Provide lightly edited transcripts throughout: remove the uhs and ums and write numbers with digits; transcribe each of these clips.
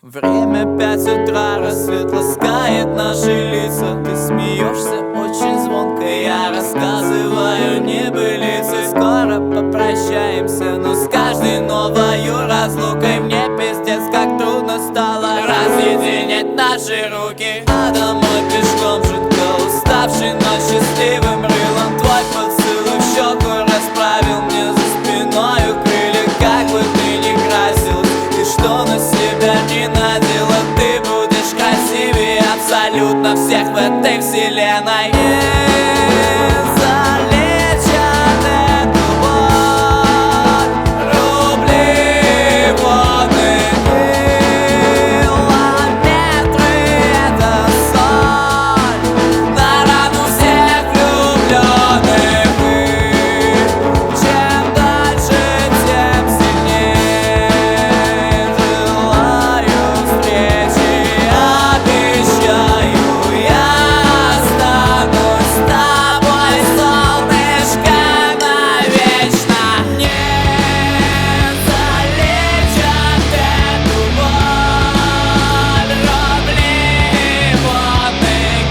Время 5 утра, рассвет ласкает наши лица. Ты смеешься очень звонко, я рассказываю небылицы. Скоро попрощаемся, но с каждой новою разлукой мне пиздец как трудно стало разъединять наши руки. А домой пешком жутко уставший, но счастливым рылом твой поцелуй в щеку расправил мне за спиною крылья. Как бы ты ни красил и что на себя не надела, ты будешь красивее абсолютно всех в этой вселенной. Не залечат эту боль рубли водных, километры — это соль на рану всех влюбленных. И чем дальше, тем сильнее желаю встречи. Обещаю, я останусь с тобой, солнышко, навечно. Не залечат эту боль рубли водных,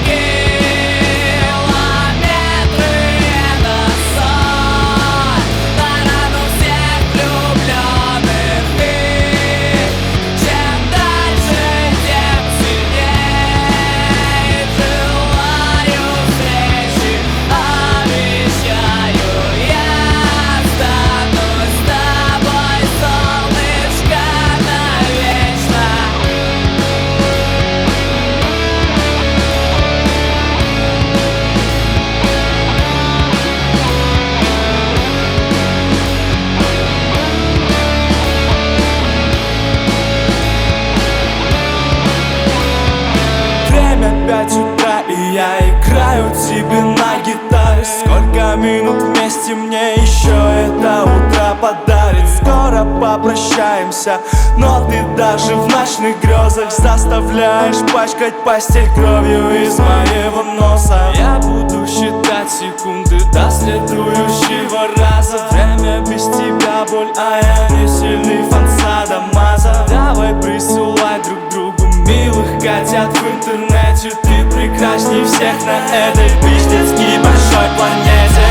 километры — это соль на рану всех влюбленных. И чем дальше, тем сильнее желаю встречи. Обещаю, я останусь с тобой, солнышко, навечно. Время 5 утра, и я играю тебе на гитаре. Сколько минут вместе мне еще это утро подарит. Скоро попрощаемся, но ты даже в ночных грезах заставляешь пачкать постель кровью из моего носа. Я буду считать секунды до следующего раза. Время без тебя боль, а я не сильный фан Саддамаза. Давай присылай друг другу милых котят в интернете. Ты прекрасней всех на этой пиздецки большой планете.